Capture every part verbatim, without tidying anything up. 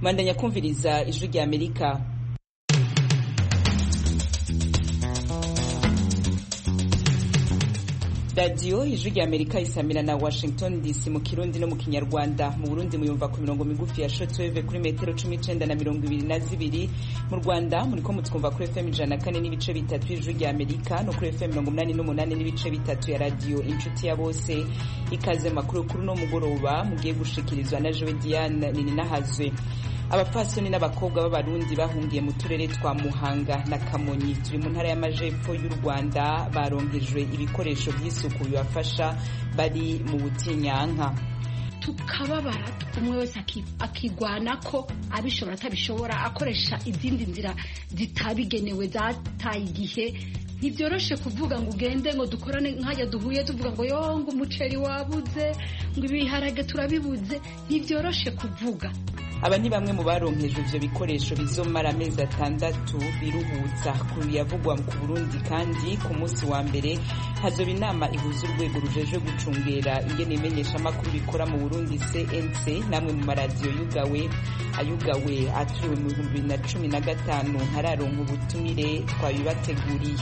Mandanya kumviriza ijwi rya Amerika. Radio ijwi rya Amerika isamira na Washington D C mu Kirundi no mu Kinyarwanda. Mu Burundi muyumva ku mirongo migufi ya shortwave kuri metero cumi n'icenda na mirongo ibiri na zibiri. Mu Rwanda muriko mutwumva kuri F M ijana na kane n'ibice bitatu ijwi rya Amerika no kuri F M mirongo umunani n'umunani n'ibice bitatu ya radio Inshuti ya Bose. Ikaze makuru kuri no mugoroba mugiye gushikirizwa na Joe Diane Nininahazwe. Abapfasoni n'abakobwa b'abarundi bahungiye mu turere twa Muhanga na Kamonyi turi mu ntara y'amajepfo y'u Rwanda baronkejwe ibikoresho by'isuku bibafasha bari mu butinyanka. Tukababara umwe wese akigwana ko abishobora atabishobora akoresha izindi nzira zitabigenewe zataye igihe. Ntibyoroshe kuvuga ngo ugende ngo dukorane nkajya duhuye tuvuga ngo yo ngo umuceri wabuze ngo ibiharage turabibuze. Ntibyoroshe kuvuga. Aba ni bamwe mu baronkejwe ivyo bikoresho bizomara amezi atandatu biruhutsa kuri yavugwa ku Burundi. Kandi ku munsi wa mbere hazoba inama ihuza urwego rujejwe gucungera ingene imenyesha makuru bikora mu Burundi C N C namwe mu maradiyo yugawe ayugawe aturiwe mu bihumbi bibiri na cumi na gatanu ntararonka ubutumire twabibateguriye.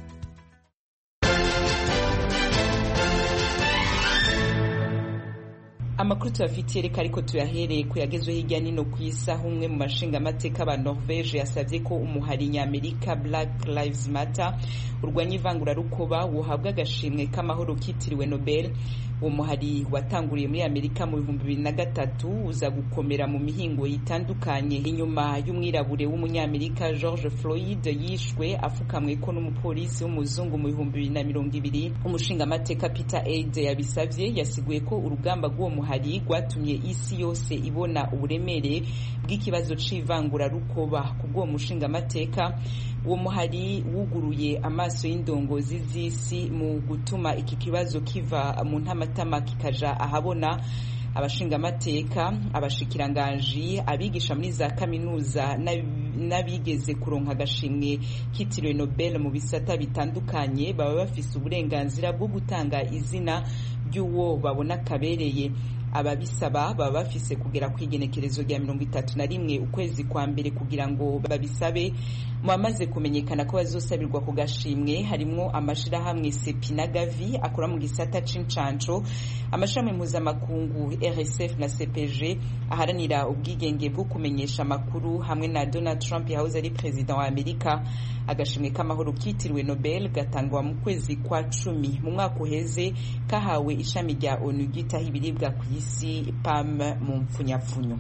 Amakuru tuyafitiye reka ariko tuyahereye kuyagezwe hirya nino kwisa. Umwe mu mashinga amateka ba Norvege yasavye ko umuhari ny'Amerika Black Lives Matter urwanya ivangura rukoba wohabwa agashimwe k'amahoro kitiriwe Nobel. Uwo muhari watanguriye muri Amerika mu bihumbi bibiri na gatatu uza gukomera mu mihingo yitandukanye inyuma y'umwirabure w'umunyamerika George Floyd yishwe afukamwe ko n'umupolisi w'umuzungu mu bihumbi bibiri na mirongo ibiri. Umushinga amateka Peter Ade yabisavye yasiguye ko urugamba rw'uwo muhari rwatumye isi yose ibona uburemere bw'ikibazo c'ivangura rukoba. Ku bw'uwo mushinga amateka uwo muhari wuguruye amaso y'indongozi z'isi mu gutuma iki kibazo kiva mu ntamatama kikaja ahabona. Abashinga amateka, abashikiranganji, abigisha muri za kaminuza n'abigeze kuronka agashimwe kitiriwe Nobel mu bisata bitandukanye baba bafise uburenganzira bwo gutanga izina ry'uwo babona kabereye. Ababisaba baba bafise kugera kwigenekerezo rya mirongo itatu na rimwe ukwezi kwa mbere kugira ngo babisabe. Mu bamaze kumenyekana ko bazosabirwa ku gashimwe harimwo amashirahamwe Sepi na Gavi akora mu gisata c'incanco, amashami mpuzamakungu R S F na C P G aharanira ubwigenge bwo kumenyesha amakuru, hamwe na Donald Trump yahoze ari president wa Amerika. Agashimwe k'amahoro kitiriwe Nobel gatangwa mu kwezi kwa cumi mu mwaka uheze kahawe ishami rya ONU gitaha ibiribwa ku isi P A M mu mpfunyapfunyo.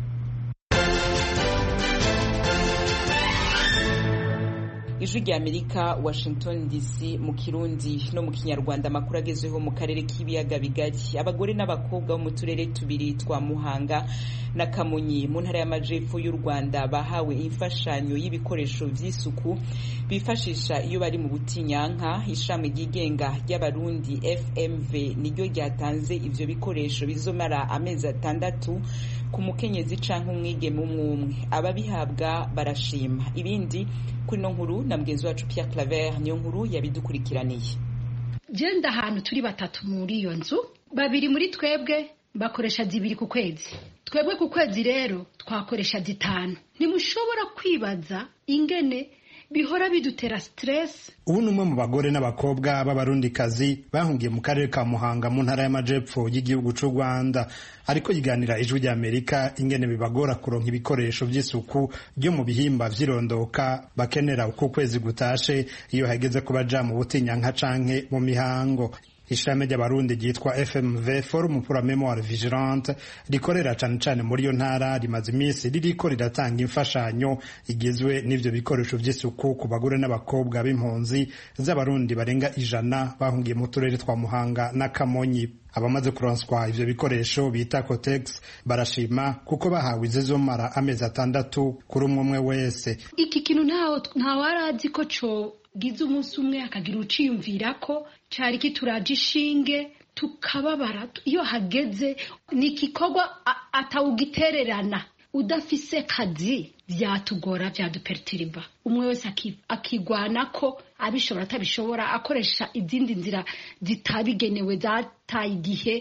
Ijwi rya Amerika, Washington D C mu Kirundi no mu Kinyarwanda. Amakuru agezweho mu karere k'ibiyaga bigari. Abagore n'abakobwa bo mu turere tubiri twa Muhanga na Kamonyi mu ntara y'amajepfo y'u Rwanda bahawe imfashanyo y'ibikoresho vy'isuku bifashisha iyo bari mu butinyanka. Ishami ryigenga ry'abarundi F M V niryo ryatanze ivyo bikoresho bizomara amezi atandatu ku mukenyezi canke umwigeme umwe. Ababihabwa barashima. Ibindi kuri no nkuru na mgenzi wacu Pierre Claver niyo nkuru yabidukurikiraniye. Jenda ahantu turi batatu muri iyo nzu, babiri muri twebwe bakoresha zibiri ku kwezi. Twebwe ku kwezi rero twakoresha zitanu. Nimushobora kwibaza ingene bihora bidutera stress. Ubu numwe mu bagore n'abakobwa b'abarundikazi bahungiye mu karere ka Muhanga mu ntara y'amajepfo y'igihugu c'u Rwanda, ariko yiganira ijwi rya Amerika ingene bibagora kuronka ibikoresho vy'isuku byo mu bihimba vy'irondoka bakenera uko kwezi gutashe iyo hageze kubaja mu butinyanka canke mu mihango. Ishami ry'abarundi ryitwa F M V Forum pour la Mémoire Vigilante rikorera cane cane muri yo ntara rimaze iminsi ririko riratanga imfashanyo igizwe n'ivyo bikoresho vy'isuku ku bagore n'abakobwa b'impunzi z'abarundi barenga ijana bahungiye mu turere twa Muhanga na Kamonyi. Abamaze kuronswa ivyo bikoresho bita Cotex barashima kuko bahawe izizomara amezi atandatu kuri umwe umwe wese. Iki kintu ntaho ntawarazi ko co gize umunsi umwe akagira uciyumvira ko cari kituraje ishinge tukababara iyo hageze nikikorwa atawugitererana udafise kazi vyatugora vyadupertiriba. Umwe wese akigwana ko abishobora atabishobora akoresha izindi nzira zitabigenewe zataye igihe.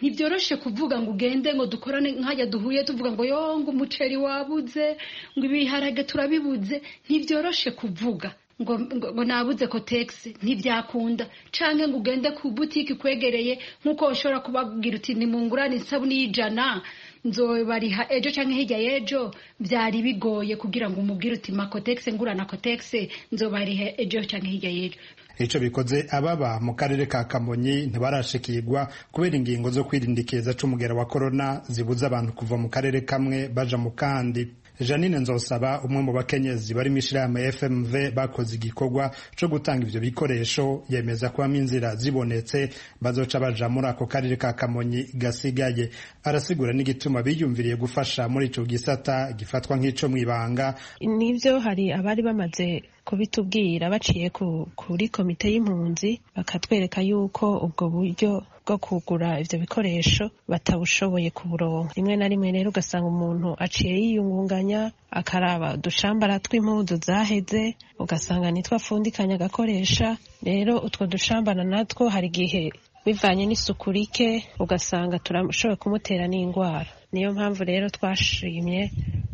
ntibyoroshe kuvuga ngo ugende ngo dukorane nkajya duhuye tuvuga ngo yo ngo umuceri wabuze ngo ibiharage turabibuze, ntibyoroshe kuvuga ngo ngo nabuze Cotex, ntibyakunda. Canke ngo ugende ku butiki kwegereye nkuko ushobora kubabwira uti ni mungurane isabuni y'ijana nzobariha ejo canke hirya y'ejo, byari bigoye kugira ngo umubwire uti ma Cotex ngurana Cotex nzobariha ejo canke hirya y'ejo. Ico bikoze ababa mu karere ka Kamonyi ntibarashikirwa kubera ingingo zo kwirindikiza c'umugera wa corona zibuza abantu kuva mu karere kamwe baja mu kandi. Janine Nzosaba, umwe mu bakenyezi bari mishirahamwe F M V bakoze igikorwa co gutanga ivyo bikoresho, yemeza ko inzira zibonetse bazoca baja muri ako karere ka Kamonyi gasigaye. Arasigura n'igituma biyumviriye gufasha muri ico gisata gifatwa nk'ico mwibanga. Nivyo hari abari bamaze kubitubwira baciye ku, kuri komite y'impunzi bakatwereka yuko ubwo buryo bwo kugura ivyo bikoresho batabushoboye kuburonka. Rimwe na rimwe rero ugasanga umuntu aciye yiyungunganya akaraba dushambara tw'impuzu zaheze, ugasanga nitwa fundikanya agakoresha. Rero utwo dushambara natwo hari gihe bivanye n'isuku rike ugasanga turashoboye kumutera n'indwara. Niyo mpamvu rero twashimye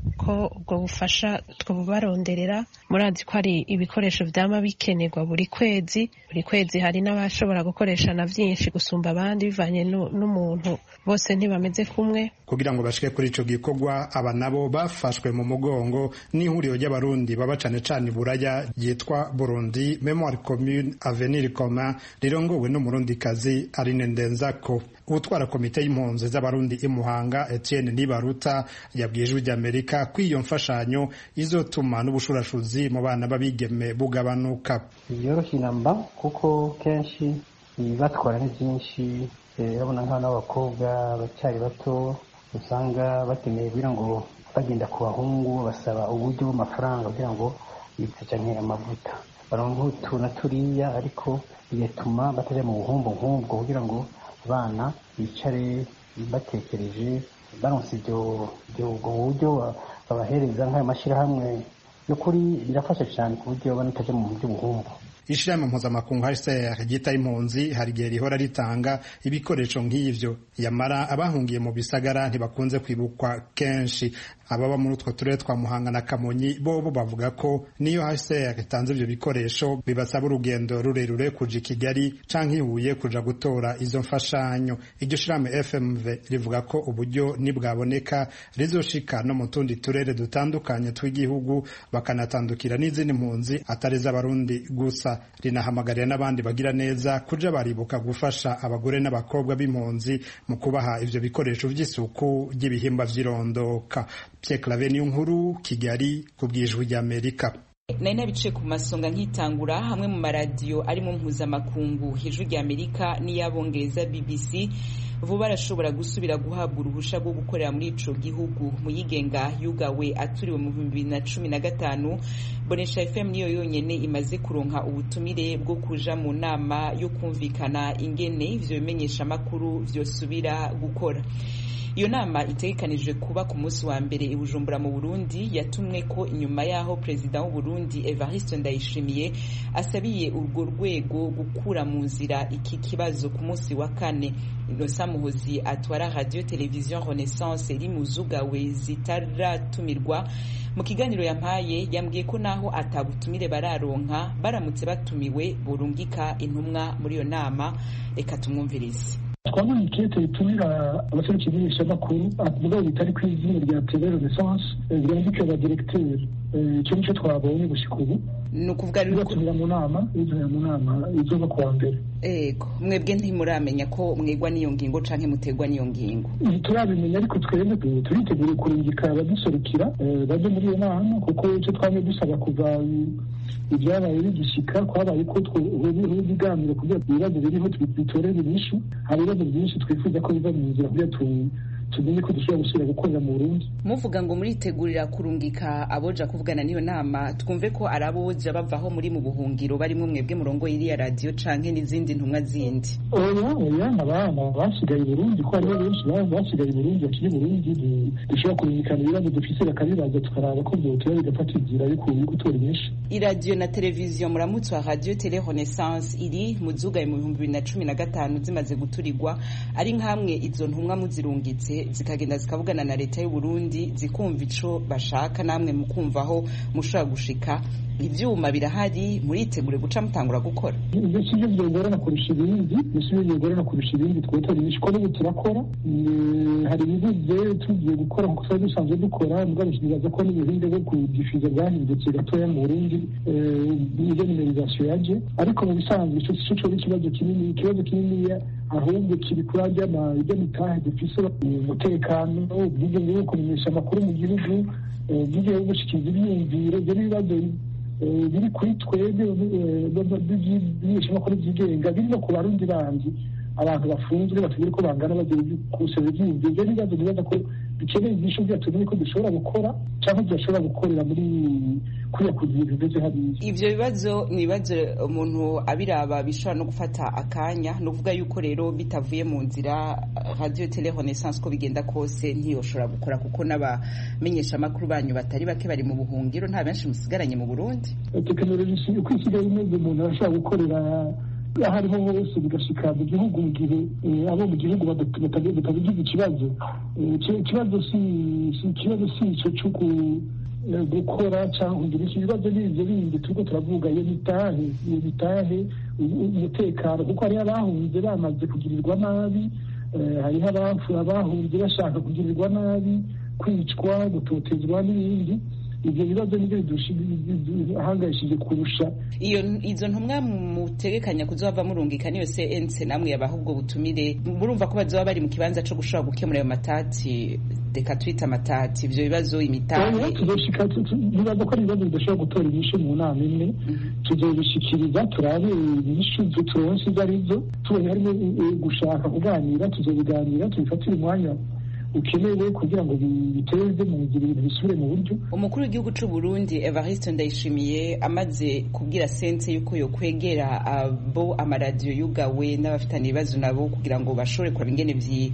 ko ubwo bufasha twabubaronderera. Murazi ko hari ibikoresho vyama bikenerwa buri kwezi buri kwezi hari n'abashobora gukoresha na vyinshi gusumba abandi bivanye n'umuntu, bose ntibameze kumwe. Kugira ngo bashike kuri ico gikorwa, aba nabo bafashwe mu mugongo n'ihuriro ry'abarundi baba cane cane Buraya yitwa Burundi Memoire Commune Avenir Commun, rirongowe n'umurundikazi Aline Ndenzako. Utwara komite y'impunzi z'abarundi imuhanga Etienne Nibaruta yabwiye Ijwi ry'Amerika ko iyo mfashanyo izotuma n'ubushurashuzi mu bana babigeme bugabanuka. Yoroshye namba kuko kenshi batwara ni byinshi, urabona nk'abana b'abakobwa bacyari bato usanga bakeneye kugira ngo bagenda ku bahungu basaba uburyo bw'amafaranga kugira ngo bitse amavuta baronka utu na turiya, ariko bigatuma bataja mu buhumbu nk'ubwo kugira ngo abana bicare batekereje baronse ibyo ubwo buryo babahereza nk'ayo mashyirahamwe. Y'ukuri birafasha cyane ku buryo banataje mu buryo buhumbu. Ishirahamwe mpuzamakungu H C R ryita impunzi hari igihe rihora ritanga ibikoresho nk'ivyo, yamara abahungiye mu bisagara ntibakunze kwibukwa kenshi. Ababa muri utwo turere twa Muhanga na Kamonyi bobo bavuga ko niyo H C R itanze ivyo bikoresho bibasaba urugendo rurerure kuja Kigali canke Huye kuja gutora izo mfashanyo. Iryo shirahamwe F M V rivuga ko uburyo nibwaboneka rizoshika no mu tundi turere dutandukanye tw'igihugu, bakanatandukira n'izindi mpunzi atari z'abarundi gusa. Rinahamagarira n'abandi bagira neza kuja baribuka gufasha abagore n'abakobwa b'impunzi mu kubaha ivyo bikoresho vy'isuku ry'ibihimba vy'irondoka. Pierre Claver Niyonkuru, Kigali, kubw'Ijwi ry'Amerika. Nari nabice ku masonga nkitangura hamwe mu maradiyo ari mu mpuzamakungu Ijwi ry'Amerika n'iyabongereza B B C vuba arashobora gusubira guhabwa uruhusha rwo gukorera muri ico gihugu. Muyigenga yugawe aturiwe mu bibiri na cumi na gatanu, Bonesha F M niyo yonyene imaze kuronka ubutumire bwo kuja mu nama yo kumvikana ingene ivyo bimenyesha makuru vyosubira gukora. Iyo nama itegekanijwe kuba ku munsi wa mbere i Bujumbura mu Burundi, yatumwe ko inyuma yaho President w'u Burundi Evariste Ndayishimiye asabiye urwo rwego gukura mu nzira iki kibazo ku munsi wa kane. Innocent Muhozi atwara Radio Television Renaissance iri mu zugawe zitaratumirwa, mu kiganiro yampaye yambwiye ko naho atabutumire bararonka baramutse batumiwe burungika intumwa muri iyo nama. Reka tumwumvirize. Twabonye ikete ritumira abaserukira makuru avuga bitari ku izina rya T V Renaissance ryandika ba directeur. Icyo nico twabonye gushika ubu no kuvuga rero ko mu nama izo mu nama izo bakwa mbere. Ego mwebwe ntimuramenya ko mwegwa niyo ngingo canke mutegwa niyo ngingo. Turabimenya ariko twebwe turitegura kurungika abaduserukira baje muri iyo nama, kuko icyo twamye dusaba kuva ibyabaye bigishika kwabaye ko twiganira kugira ibibazo biriho twitorere inyishu. Hari ibibazo byinshi twifuza ko biva mu nzira kugira tumenye ko dushobora gusubira gukorera mu Burundi. Muvuga ngo muritegurira kurungika aboja kuvugana n'iyo nama, twumve ko araboja bavaho muri mu buhungiro barimo mwebwe murongo iriya radio canke n'izindi ntumwa zindi. Oya oya abana basigaye i Burundi ko aribo benshi basigaye i Burundi bakiri Burundi dushobora kurungikana ibibazo dufise bakabibaza tukaraba ko byotera bigafata inzira yo gutora inyinshi. Iradiyo na televiziyo muramutse wa Radio Tele Renaissance iri mu zugaye mu bihumbi bibiri na cumi na gatanu zimaze guturirwa ari nkamwe izo ntumwa muzirungitse zikagenda zikavugana na leta y'u Burundi zikumva ico bashaka namwe mukumvaho mushobora gushika. Ivyuma birahari muritegure guca mutangura gukora. Ibyo sivyo byogorana kurusha ibindi, sivyo byogorana kurusha ibindi twotora imishiko n'ubu turakora. Hari ibivuze tugiye gukora nkuko twari dusanzwe dukora mugabo kibaza ko n'ubuhinde bwo kudifiza bwahindutse gatoya mu Burundi iyo numerizasiyo yaje ariko mu bisanzwe ico sico cyo ikibazo kinini ikibazo kinini ahubwo kiri kurajya na ibyo mitahe dufise umutekano ubwige ngo kumenyesha amakuru mu gihugu ubwige bwo gushikiriza ibyiyumviro ibyo bibazo biri kuri twebwe by'ibishoboka byigenga biri no ku barundi bandi abantu bafunzwe batugira ko bangana bagiye kusaba ibyiyumviro ibyo bibazo bibaza ko bikeneye ibyisho byatumenye ko dushobora gukora cyangwa dushobora gukorera muri kuriya kugira ibyo hariya. Ivyo bibazo ni ibibazo umuntu abiraba bishobora no gufata akanya no kuvuga yuko rero bitavuye mu nzira Radio Tele Renaissance ko bigenda kose ntiyoshobora gukora kuko n'abamenyesha amakuru banyu batari bake bari mu buhungiro nta benshi musigaranye mu Burundi. Tekinoloji uko isigaye imeze umuntu arashobora gukorera ahariho hose bigashika mu gihugu mu gihe abo mu gihugu batabigize ikibazo ikibazo si ikibazo si ico cyo gukora cyangwa kugira ibibazo n'ibyo bindi turiko turavuga iyo mitahe iyo mitahe umutekano kuko hariho abahunze bamaze kugirirwa nabi hariho abahunze bashaka kugirirwa nabi kwicwa gutotezwa n'ibindi ibyo bibazo nibyo biduhangayishije kurusha. Iyo izo ntumwa mutegekanya kuzova murungika niyo C N C namwe yabaha ubwo butumire murumva ko bazoba bari mu kibanza cyo gushobora gukemura ayo matati deka twita matati ivyo bibazo imitahe tuzoshika tubaza ko ibibazo bidashobora gutora inyishu mu nama imwe tuzobishikiriza turabe inyishu turonse izo arizo tubonye harimo gushaka kuganira tuzobiganira tubifatire umwanya ukenewe kugira ngo biteze mu nzira ibintu bisubire mu buryo. Umukuru w'igihugu c'u Burundi Evariste Ndayishimiye amaze kubwira sense yuko yo kwegera abo amaradiyo yugawe n'abafitanye ibibazo nabo kugira ngo bashobore kuraba ingene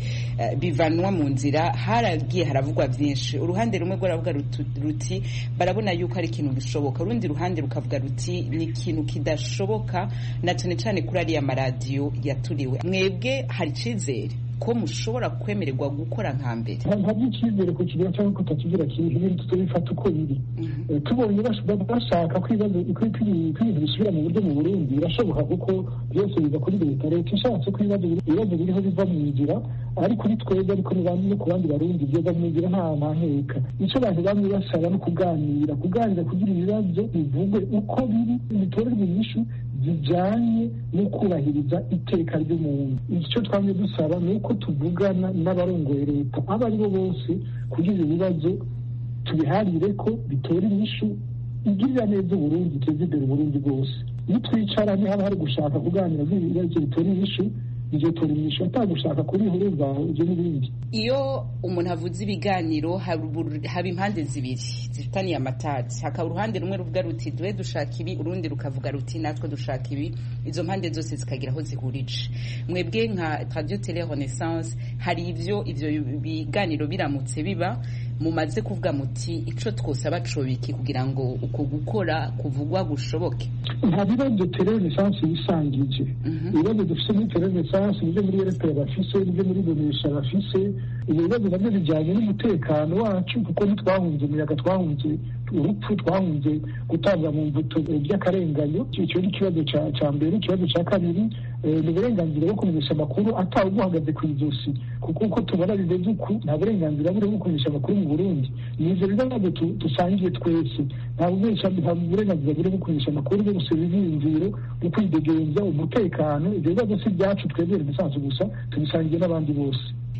bivanwa mu nzira haragiye haravugwa vyinshi. Uruhande rumwe rwo ravuga ruti barabona yuko ari ikintu gishoboka urundi ruhande rukavuga ruti ni ikintu kidashoboka na cyane cyane kuri ariya maradiyo yaturiwe. Mwebwe hari icizere ko mushobora kwemererwa gukora nka mbere? Nta by'icyizere ku kigira cyangwa ko tutakigira kintu ibintu tubifata uko biri. Tubonye bashaka ko ibintu bisubira mu buryo mu Burundi birashoboka kuko byose biva kuri leta. Leta ishatse ko ibibazo biriho biva mu nzira ariko kuri twebwe ariko no ku bandi barundi byoza mu nzira nta ntaheka. Icyo abantu bamwe basaba no kuganira kuganira kugira ibibazo bivugwe uko biri bitorerwe inyishu bijanye no kubahiriza iteka ry'umuntu. Icyo twamye dusaba ni uko tuvugana n'abarongoye leta abo ari bo bose kugira ibibazo tubiharire ko bitora inyishu igirira neza Uburundi iteza imbere Uburundi bwose. Iyo twicara ni haba hari gushaka kuganira ibibazo bitora inyishu ivyo tora inyishu atagushaka kurihuruza ivyo n'ibindi. Iyo umuntu avuze ibiganiro haba impande zibiri zifitaniye amatati hakaba uruhande rumwe ruvuga ruti dwe dushaka ibi urundi rukavuga ruti natwe dushaka ibi izo mpande zose zikagira aho zihurije. Mwebwe nka Radio Tele Renaissance hari ivyo ivyo biganiro biramutse biba mumaze kuvuga muti ico twosaba cobiki kugira ngo uko gukora kuvugwa gushoboke? Nta bibazo Tele Renaissance bisangije ibibazo dufise muri Tele Renaissance nivyo muri R P bafise nivyo muri Bonesha bafise ibibazo nabyo bijyanye n'umutekano wacu kuko ntitwahunze umuyaga twahunze urupfu twahunze gutanga mu mbuto by'akarenganyo. Icyo ni ikibazo cya mbere. Ikibazo cya kabiri ni uburenganzira bwo kumenyesha amakuru atawe uguhagaze ku ijosi kuko uko tubona bimeze uku nta burenganzira buri bwo kumenyesha amakuru mu Burundi. Ni ivyo bibazo dusangiye twese nta burenganzira buri bwo kumenyesha amakuru bwo gusaba ivyiyumviro bwo kwidegenza umutekano. Ibyo bibazo si byacu twebwe Renaissance gusa tubisangiye n'abandi bose.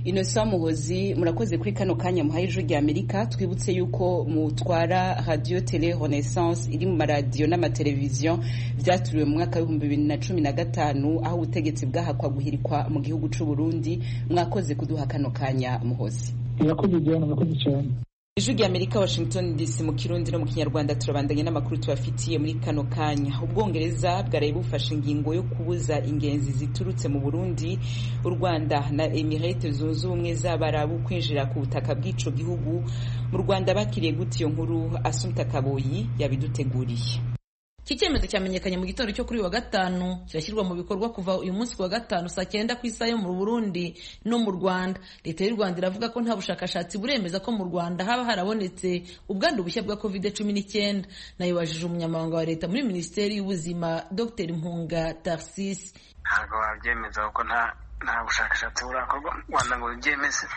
Innocent Muhozi, murakoze kuri kano kanya muhaye ijwi rya Amerika. Twibutse yuko mutwara radio Tele Renaissance iri mu maradiyo n'amateleviziyo byaturiwe mu mwaka w'ibihumbi bibiri na cumi na gatanu aho ubutegetsi bwahakwa guhirikwa mu gihugu c'u Burundi. Mwakoze kuduha kano kanya Muhozi. Murakoze Diana, murakoze cyane. Ijwi rya Amerika, Washington D C, mu Kirundi no mu Kinyarwanda. Turabandanya n'amakuru tubafitiye muri kano kanya. Ubwongereza bwaraye bufashe ingingo yo kubuza ingenzi ziturutse mu Burundi, u Rwanda na Emirates Zunze Ubumwe z'Abarabu kwinjira ku butaka bw'ico gihugu. Mu Rwanda bakiriye gute iyo nkuru? Assumpta Kaboyi yabiduteguriye. Iki cyemezo cyamenyekanye mu gitondo cyo kuri wa gatanu, kirashyirwa mu bikorwa kuva uyu munsi wa gatanu saa cyenda ku isaha yo mu Burundi no mu Rwanda. Leta y'u Rwanda iravuga ko nta bushakashatsi buremeza ko mu Rwanda haba harabonetse ubwandu bushya bwa covid cumi n'icyenda. Nayibajije umunyamabanga wa leta muri Minisiteri y'Ubuzima Dr Mpunga Tarcisse. Ntabwo wabyemeza kuko nta nta bushakashatsi burakorwa mu Rwanda ngo byemeze.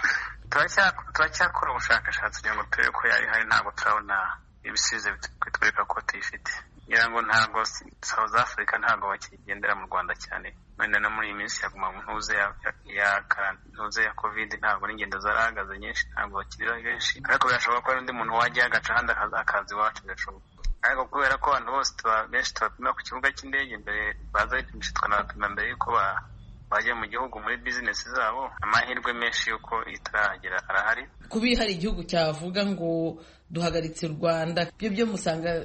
Turacyakora ubushakashatsi kugira ngo turebe ko yari hari, ntabwo turabona ibisubizo bitwereka ko tuyifite. ngira ngo ntabwo South Africa ntabwo bakigendera mu Rwanda cyane, wenda no muri iyi minsi yaguma mu ntuze ya ya ntuze ya covid ntabwo n'ingendo zarahagaze nyinshi, ntabwo bakirira benshi, ariko birashoboka ko undi muntu wajya agaca handi akazi iwacu birashoboka. Ariko kubera ko abantu bose benshi tubapima ku kibuga cy'indege mbere baza bipimisha tukanabapima mbere yuko bajya mu gihugu muri business zabo, amahirwe menshi yuko itaragera arahari. Kubi hari igihugu cyavuga ngo duhagaritse u Rwanda, byo byo musanga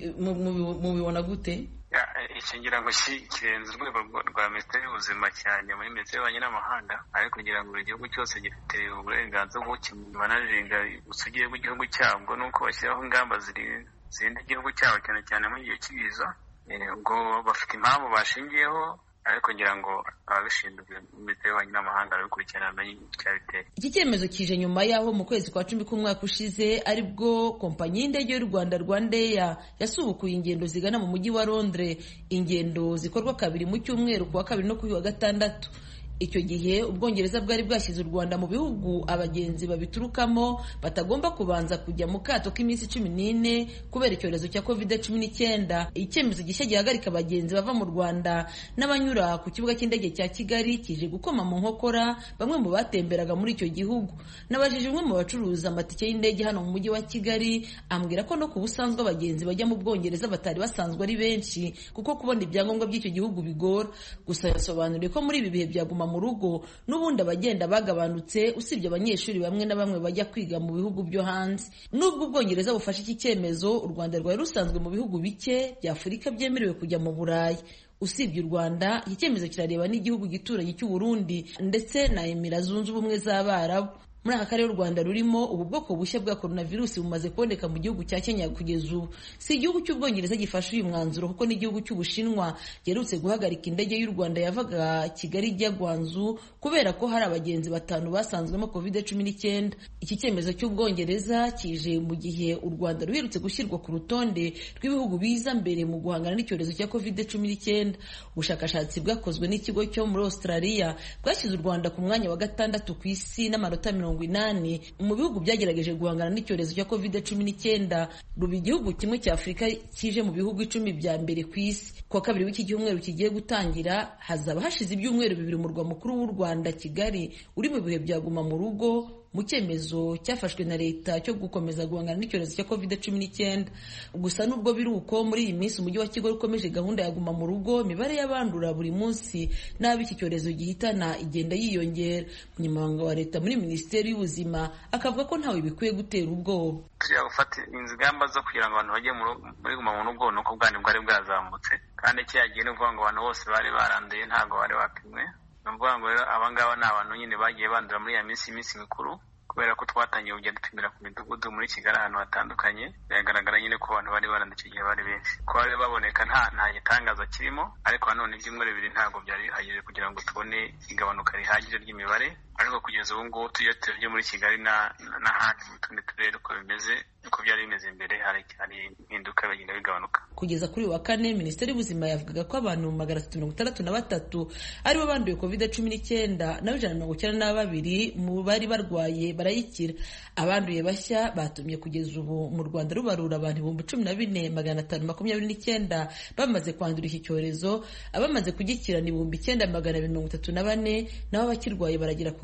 mubibona gute? Icyo ngira ngo kirenze urwego rwa Minisiteri y'Ubuzima cyane muri Minisiteri y'Ububanyi n'Amahanga, ariko kugira ngo igihugu cyose gifite uburenganzira bwo kimanaringa usugiye bw'igihugu cyabwo, nuko bashyiraho ingamba zirinda igihugu cyabo cyane cyane mu gihe cy'ibiza. Ubwo bafite impamvu bashingiyeho, ariko ngira ngo ababishinzwe Minisiteri y'Ububanyi n'Amahanga babikurikirana bamenye icyabiteye. Iki cyemezo kije nyuma yaho mu kwezi kwa cumi k'umwaka ushize aribwo kompanyi y'indege y'u Rwanda Rwandair yasubukuye ingendo zigana mu mujyi wa Londres, ingendo zikorwa kabiri mu cyumweru kuwa kabiri no kuri wa gatandatu. Icyo gihe Ubwongereza bwari bwashyize u Rwanda mu bihugu abagenzi babiturukamo batagomba kubanza kujya mu kato k'iminsi cumi n'ine kubera icyorezo cya covid cumi n'icyenda. Icyemezo gishya gihagarika abagenzi bava mu Rwanda n'abanyura ku kibuga cy'indege cya Kigali kije gukoma mu nkokora bamwe mu batemberaga muri icyo gihugu. Nabajije umwe mu bacuruza amatike y'indege hano mu mujyi wa Kigali, ambwira ko no ku busanzwe abagenzi bajya mu Bwongereza batari basanzwe ari benshi kuko kubona ibyangombwa by'icyo gihugu bigora. Gusa yasobanuriye ko muri ibi bihe byaguma mu rugo n'ubundi abagenda bagabanutse, usibye abanyeshuri bamwe na bamwe bajya kwiga mu bihugu byo hanze. Nubwo Ubwongereza bufashe iki cyemezo, u Rwanda rwari rusanzwe mu bihugu bike bya Afurika byemerewe kujya mu Burayi. Usibye u Rwanda, iki cyemezo kirareba n'igihugu gituranye cy'u Burundi ndetse na Emirates Zunze Ubumwe z'Abarabu. Muri aka karere u Rwanda rurimo, ubu bwoko bushya bwa coronavirus bumaze kuboneka mu gihugu cya Kenya kugeza ubu. Si igihugu cy'Ubwongereza gifashe uyu mwanzuro kuko n'igihugu cy'Ubushinwa giherutse guhagarika indege y'u Rwanda yavaga Kigali ijya Gwanzu kubera ko hari abagenzi batanu basanzwemo covid cumi n'icyenda. Iki cyemezo cy'Ubwongereza kije mu gihe u Rwanda ruherutse gushyirwa ku rutonde rw'ibihugu biza mbere mu guhangana n'icyorezo cya covid cumi n'icyenda. Ubushakashatsi bwakozwe n'ikigo cyo muri Australia bwashyize u Rwanda ku mwanya wa gatandatu ku isi n'amanota mirongo inani mu bihugu byagerageje guhangana n'icyorezo cya covid cumi n'icyenda. Ruba igihugu kimwe cya Afurika kije mu bihugu icumi bya mbere ku isi. Kuwa kabiri w'iki cyumweru kigiye gutangira hazaba hashize ibyumweru bibiri umurwa mukuru w'u Rwanda Kigali uri mu bihe byaguma mu rugo, mu cyemezo cyafashwe na leta cyo gukomeza guhangana n'icyorezo cya covid cumi n'icyenda. Gusa nubwo biri uko, muri iyi minsi umujyi wa Kigali ukomeje gahunda ya guma mu rugo, imibare y'abandura buri munsi n'abo iki cyorezo gihitana igenda yiyongera. Umunyamabanga wa leta muri Minisiteri y'Ubuzima akavuga ko ntawe bikwiye gutera ubwoba. Tujya gufata ingamba zo kugira ngo abantu bajye muri guma mu rugo, nuko ubwandu bwari bwazamutse kandi cyagiye no kuvuga ngo abantu bose bari baranduye ntabwo bari bapimwe. Ni ukuvuga ngo rero abangaba ni abantu nyine bagiye bandura muri ya minsi iminsi mikuru, kubera ko twatangiye kujya dupimira ku midugudu muri Kigali ahantu hatandukanye. Biragaragara nyine ko abantu bari baranduye icyo gihe bari benshi, ko bari baboneka nta nta gitangaza kirimo, ariko nanone ibyumweru bibiri ntabwo byari bihagije kugira ngo tubone igabanuka rihagije ry'imibare. Ariko kugeza ubu ngubu tujya turebye muri Kigali n'ahandi mu tundi turere uko bimeze, uko byari bimeze mbere, hari impinduka bagenda bigabanuka. Kugeza kuri wa kane, Minisiteri y'Ubuzima yavugaga ko abantu magana atatu mirongo itandatu na batatu aribo banduye covid cumi n'icyenda, naho ijana na mirongo icyenda na babiri mu bari barwaye barayikira. Abanduye bashya batumye kugeza ubu mu Rwanda rubarura abantu ibihumbi cumi na bine magana atanu makumyabiri n'icyenda bamaze kwandura iki cyorezo. Abamaze kugikira ni ibihumbi icyenda magana abiri mirongo itatu na bane, naho abakirwaye baragera ku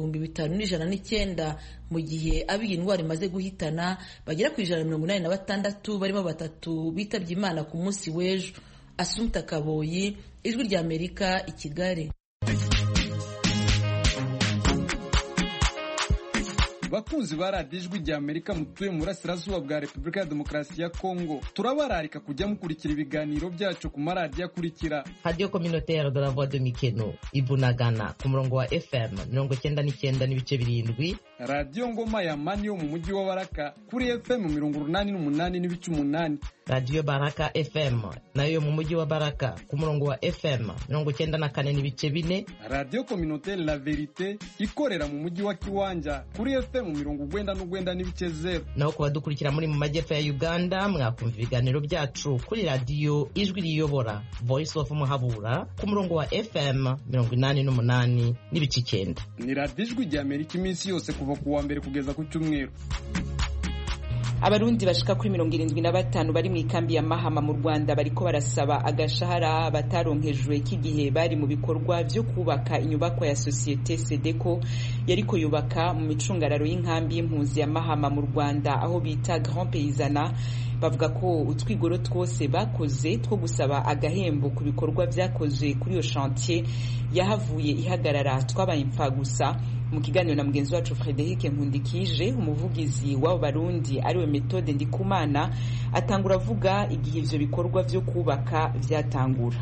bihumbi bitanu n'ijana n'icyenda mu gihe abo iyi ndwara imaze guhitana bagera ku ijana na mirongo inani na batandatu barimo batatu bitabye Imana ku munsi w'ejo. Assumpta Kaboyi, Ijwi ry'Amerika, i Kigali. Bakunzi ba radiyo Ijwi ry'Amerika mutuye mu burasirazuba bwa Repubulika ya Demokarasi ya Kongo, turabararika kujya mukurikira ibiganiro byacu ku maradiyo akurikira: Radio Communautaire de la Voix de Mikeno Ibunagana ku murongo wa F M mirongo cyenda n'icyenda n'ibice birindwi, Radio Ngoma ya Mani yo mu mujyi wa Baraka kuri F M mirongo urunani n'umunani n'ibice umunani, Radio Baraka F M nayo mu mujyi wa Baraka ku murongo wa F M mirongo cyenda na kane n'ibice bine, Radio Communautaire La Verite ikorera mu mujyi wa Kiwanja kuri F M mirongo ugwenda n'ugwenda n'ibice zero. Naho kubadukurikira muri mu majyepfo ya Uganda mwakumva ibiganiro byacu kuri Radio Ijwi riyobora Voice of Muhabura ku murongo wa F M mirongo inani n'umunani n'ibice icyenda. Ni radiyo Ijwi ry'Amerika iminsi yose kuva ku wa mbere kugeza ku cyumweru. Abarundi bashika kuri mirongo irindwi na batanu bari mu ikambi ya Mahama mu Rwanda bariko barasaba agashahara bataronkejwe k'igihe bari mu bikorwa byo kubaka inyubako ya Societe Sedeco yariko yubaka mu micungararo y'inkambi y'impunzi ya Mahama mu Rwanda aho bita Grand Paysana. Bavuga ko utwigoro twose bakoze two gusaba agahembo ku bikorwa byakoze kuri iyo chantier yahavuye ihagarara twabaye impfa gusa. Mu kiganiro na mugenzi wacu Frederic Nkundikije, umuvugizi w'abo Barundi ariwe Methode Ndikumana, atangura avuga igihe ivyo bikorwa vyo kubaka vyatangura.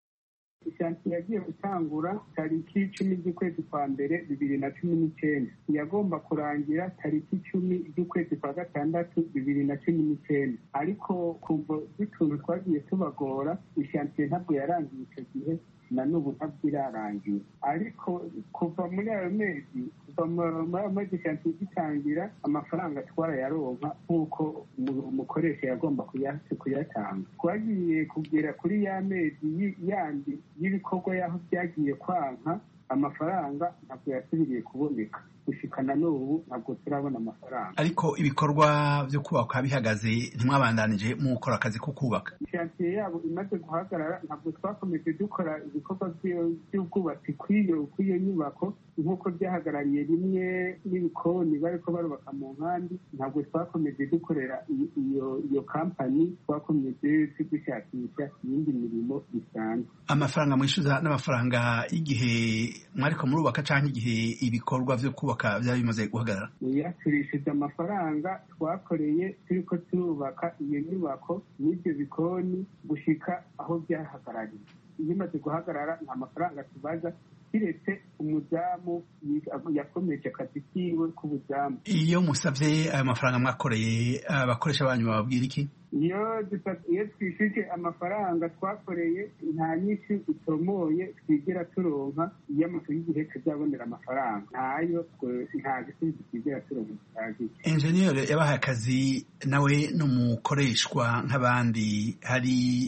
Ishantiye yagiye gutangura tariki cumi z'ukwezi kwa mbere bibiri na cumi n'icyenda, yagomba kurangira tariki cumi z'ukwezi kwa gatandatu bibiri na cumi n'icyenda, ariko kuva bituntu twagiye tubagora ishantiye ntabwo yarangiye icyo gihe na n'ubu ntabwo irarangiye. Ariko kuva muri ayo mezi kuva muri ayo mezi ishantiye gitangira amafaranga twarayaronka nk'uko umukoresha yagomba kuyatanga. Twagiye kugera kuri ya mezi yandi y'ibikorwa yaho byagiye kwanka amafaranga ntabwo yasubiriye kuboneka. Gushikana n'ubu ntabwo turabona amafaranga. Ariko ibikorwa byo kubaka bihagaze ntimwabandanije mu gukora akazi ko kubaka? Chantier yabo imaze guhagarara ntabwo twakomeje dukora ibikorwa by'ubwubatsi kw'iyo kw'iyo nyubako nk'uko byahagarariye rimwe n'ibikoni bariko barubaka mu nkambi. Ntabwo twakomeje dukorera iyo iyo kampani, twakomeje dushakisha iyindi mirimo bisanzwe. Amafaranga mwishyuza n'amafaranga y'igihe mwariko murubaka canke igihe ibikorwa vyo kubaka byaba bimaze guhagarara? Yaturishije amafaranga twakoreye turiko turubaka iyo nyubako n'ibyo bikoni gushika aho byahagarariye. Iyo imaze guhagarara nta mafaranga tubaza kiretse umuzamu yakomeje akazi kiwe k'ubuzamu. Iyo musavye ayo mafaranga mwakoreye abakoresha banyu bababwira iki? Iyo iyo twishije amafaranga twakoreye nta nyinshi itomoye twigera turonka. Iyo amafaranga y'igihe tuzabonera amafaranga ntayo, nta gisubizo twigera turonka kitagiye. Engineer yabahaye akazi nawe n'umukoreshwa nk'abandi, hari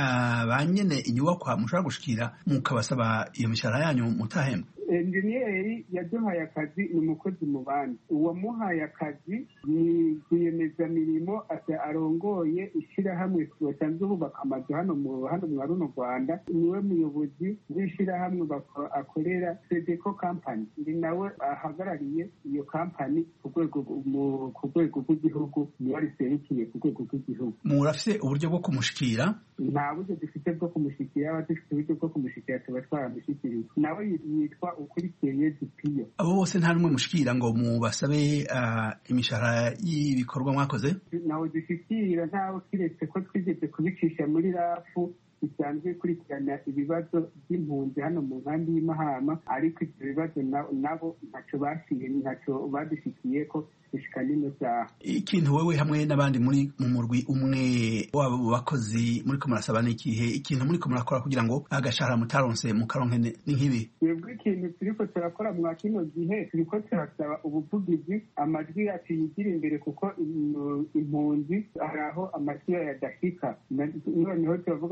ba nyene inyubakwa mushobora gushikira mukabasaba iyo mishahara yanyu mutahembwa? Engineer yaduhaye akazi ni umukozi mu bandi. Uwamuhaye akazi ni rwiyemezamirimo arongoye ishirahamwe basanzwe bubaka amazu hano mu hano mu runo Rwanda. Niwe muyobozi w'ishirahamwe akorera Sedeco Company, ndi nawe ahagarariye iyo company ku rwego ku rwego rw'igihugu, niwe ariserukiye ku rwego rw'igihugu. Murafise uburyo bwo kumushikira? Nta buryo dufite bwo kumushikira. Aba dufite uburyo bwo kumushikira tuba twaramushikiriye. Nawe yitwa ukurikiye Dipiyo. Abo bose nta numwe mushikira ngo mubasabe imishahara y'ibikorwa mwakoze? Nawe dushikira ntawe kiretse ko twigeze kubicisha muri rafu bisanzwe ikurikirana ibibazo by'impunzi hano mu nkambi y'Imahama, ariko ibyo bibazo nabo ntacyo bashiye ntacyo badushikiye ko gushika nino saha. Ikintu wewe hamwe n'abandi muri mu murwi umwe wabo bakozi muriko murasaba n'ikihe? Ikintu muriko murakora kugira ngo agashahara mutaronse mukaronke n'inkibi? Twebwe ikintu turiko turakora mwa kino gihe turiko turasaba ubuvugizi, amajwi yacu yigira imbere kuko impunzi hari aho amajwi yadashika. Noneho turavuga ati reka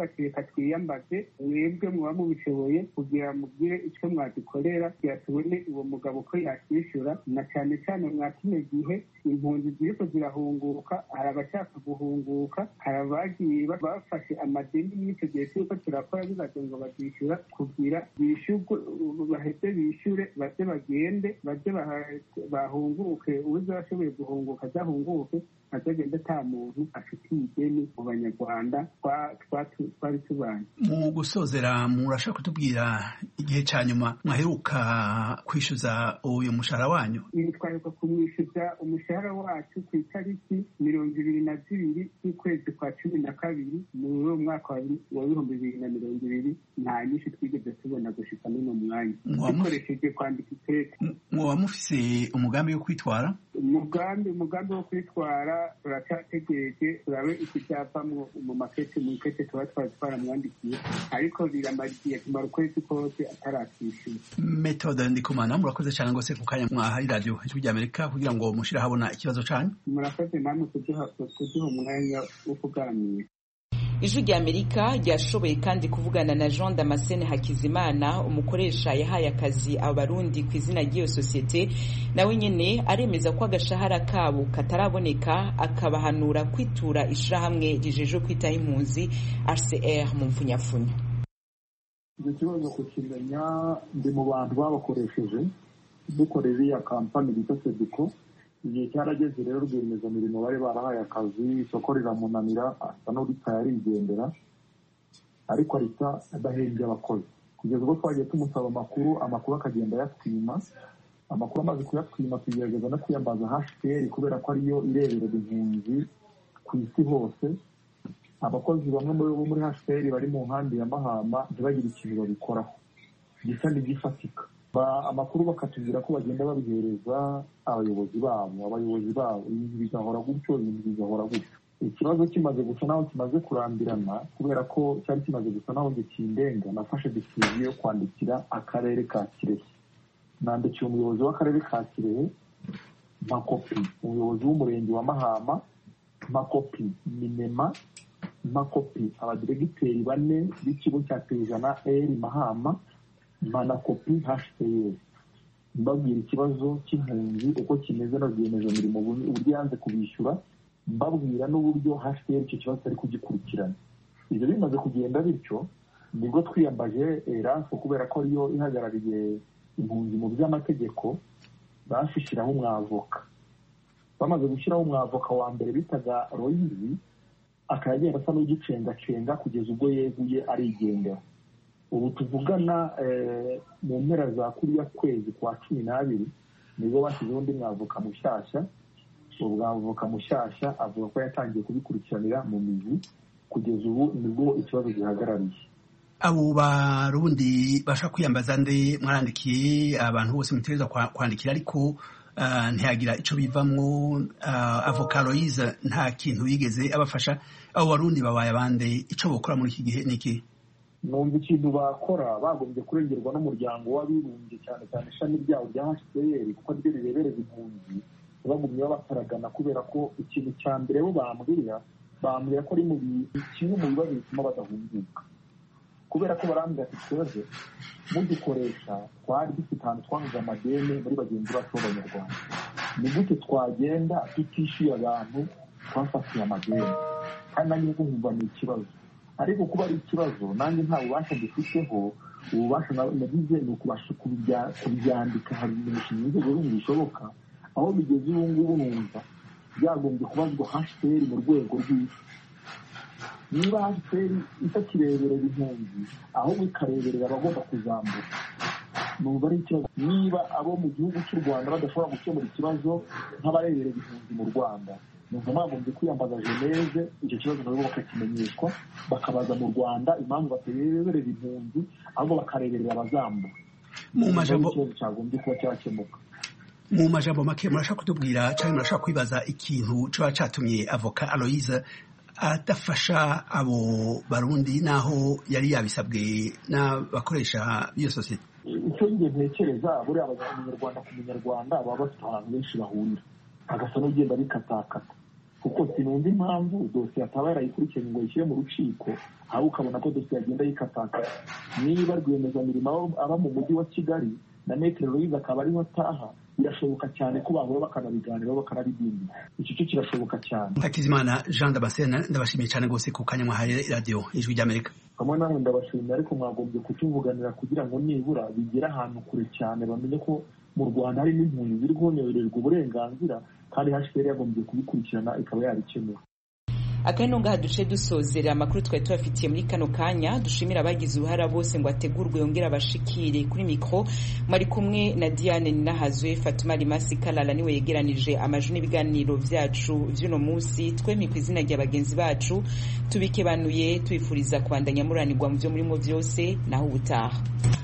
reka twiyambaze mwebwe muba mubishoboye kugira mugire icyo mwadukorera kugira tubone uwo mugabo ko yakishyura, na cyane cyane mwa kino gihe impunzi ziriko zirahunguka, hari abashaka guhunguka, hari abagiye bafashe amadeni n'icyo gihe cy'uko turakora bibaze ngo bazishyura kugira bishyurwe, baheze bishyure baze bagende baze bahunguke, uza ashoboye guhunguka azahunguke azagenda ata muntu afitiye ideni mu banyarwanda twari tubanye. Mu gusozera murashaka kutubwira igihe cya nyuma mwaheruka kwishyuza uyu mushahara wanyu? twaheruka kumwishyuza umushahara wacu ku itariki mirongo ibiri na zibiri z'ukwezi kwa cumi na kabiri muri uwo mwaka wa bihumbi bibiri na mirongo ibiri. nta nyinshi twigeze tubona gushika n'uno mwanya dukoresheje kwandika iteka. Mwoba mufise umugambi wo kwitwara? umugambi umugambi wo kwitwara turacyategereje turabe ikibyavamwo mu makete mu ikete tuba twari twaramwandikiye, ariko biramariye kumara ukwezi kose atarakishyura. Methode Ndikumana, murakoze cyane rwose ku kanya mwahaye radiyo ijwi ry'Amerika kugira ngo mushire habona ikibazo cyanyu. Murakoze namwe kuduha umwanya wo kuganira. Ijwi ry'Amerika ryashoboye kandi kuvugana na Jean Damascene Hakizimana, umukoresha yahaye akazi abarundi ku izina ry'iyo sosiyete, nawe nyene aremeza ko agashahara kabo kataraboneka, akabahanura kwitura ishirahamwe rijeje kwitaho impunzi R C R mu mfunyafunya. Icyo kibazo kukimenya ndi mu bantu babakoresheje dukorera iya kampani bita Sediko. Igihe cyarageze rero rwiyemezamirimo bari barahaye akazi, isoko riramunanira asa n'urita yarigendera, ariko ahita adahembye abakozi kugeza ubwo twagiye tumusaba amakuru amakuru akagenda yatwima. Amakuru amaze kuyatwima tugerageza no kwiyambaza H C R kubera ko ariyo ireberera impunzi ku isi hose. Abakozi bamwe bo muri H C R bari mu nkambi ya Mahama ntibagire ikintu babikoraho gisa n'igifatika. Amakuru bakatubwira ko bagenda babihereza abayobozi babo abayobozi babo ibintu bigahora gutyo ibintu bigahora gutyo. Ikibazo kimaze gusa naho kimaze kurambirana kubera ko cyari kimaze gusa naho gikindenga, nafashe decision yo kwandikira akarere ka Kirehe. Nandikiye umuyobozi w'akarere ka Kirehe makopi, umuyobozi w'umurenge wa Mahama makopi, minema makopi, abadiregiteri bane b'ikigo cya Tejana R Mahama mana kopi H C R. Mbabwira ikibazo cy'impunzi uko kimeze na rwiyemezamirimo uburyo yanze kubishyura, mbabwira n'uburyo H C R icyo kibazo ari kugikurikirana. Ibyo bimaze kugenda bityo nibwo twiyambaje Eraso kubera ko ariyo ihagarariye impunzi mu by'amategeko, bashishiraho umwavoka. Bamaze gushyiraho umwavoka wa mbere bitaga Royizi, akagenda asa n'ugicengacenga kugeza ubwo yeguye arigendera. Ubu tuvugana mu mpera za kuriya kwezi kwa cumi n'abiri nibwo bashyizeho undi mwavoka mushyashya. Ubu mwavoka mushyashya avuga ko yatangiye kubikurikiranira mu mizi kugeza ubu nibwo ikibazo gihagarariye. Abo barundi bashaka kwiyambaza nde mwarandikiye abantu bose mutegereza kwandikira, ariko ntiyagira icyo bivamwo. Avoka Loise nta kintu yigeze abafasha. Abo barundi babaye abande, icyo bakora muri iki gihe niki? Numva ikintu bakora bagombye kurengerwa n'umuryango w'abibumbye cyane cyane ishami ryawo rya H C R kuko ryo rirebereza impunzi. Bagumye babataragana kubera ko ikintu cya mbere bo bambwira bambwira ko ari mu kimwe mu bibazo bituma badahunguka, kubera ko barambwira ati twese mudukoresha twari dufite ahantu twahuze amadeni muri bagenzi bacu b'Abanyarwanda, ni gute twagenda tutishyuye abantu twafatiye amadeni? Kandi nanjye nkumva ni ikibazo, ariko kuba ari ikibazo nanjye nta bubasha dufiteho. Ububasha nagize ni ukubasha kubyandika hari imishinga inzego z'ubu bishoboka. Aho bigeze ubu ngubu numva byagombye kubazwa H C R mu rwego rw'isi. Niba H C R itakireberera impunzi ahubwo ikareberera abagomba kuzamuka, numva ari ikibazo. Niba abo mu gihugu cy'u Rwanda badashobora gukemura ikibazo nk'abareberera impunzi mu Rwanda, numva bagombye kwiyambaza Geneve icyo kibazo nabo bakakimenyeshwa, bakabaza mu Rwanda impamvu batareberera impunzi ahubwo bakareberera abazamuka. Mu majambo cyagombye kuba cyakemuka. Mu majambo make murashaka kutubwira cyangwa murashaka kwibaza ikintu cyo cyatumye avoka Aloise adafasha abo barundi naho yari yabisabwe n'abakoresha b'iyo sosiyete? Icyo ngiye ntekereza buriya abanyarwanda ku munyarwanda baba bafite ahantu benshi bahurira, agasa n'ugenda bikatakata. kuko sinumva impamvu dosiye ataba yarayikurikiranye ngo yishyire mu rukiko aho ukabona ko dosiye agenda yikataka. Niba rwiyemezamirimo aba mu mujyi wa Kigali na Maître Louise akaba ariho ataha, birashoboka cyane ko bahura bakanabiganiraho bakanabidindiza. Icyo cyo kirashoboka cyane. Hakizimana Jean Damascene, ndabashimiye cyane rwose ku kanya mwahaye radio Ijwi ry'Amerika. Kamwe namwe ndabashimira, ariko mwagombye kutuvuganira kugira ngo nibura bigere ahantu kure cyane, bamenye ko mu Rwanda hari n'impunzi ziri guhonererwa uburenganzira kandi H C R yagombye kubikurikirana ikaba yarikemura. Akano ngaha duce dusozera amakuru twari tubafitiye muri kano kanya. Dushimira abagize uruhara bose ngo ategurwe yongera abashikire. Kuri mikro mwari kumwe na Diane Ninahazwe. Fatuma Rimasi Kalala niwe yegeranije amajwi n'ibiganiro vyacu vy'uno munsi. Twemye ku izina rya bagenzi bacu tubikebanuye twifuriza kubandanya muranirwa mu vyo murimo vyose naho ubutaha.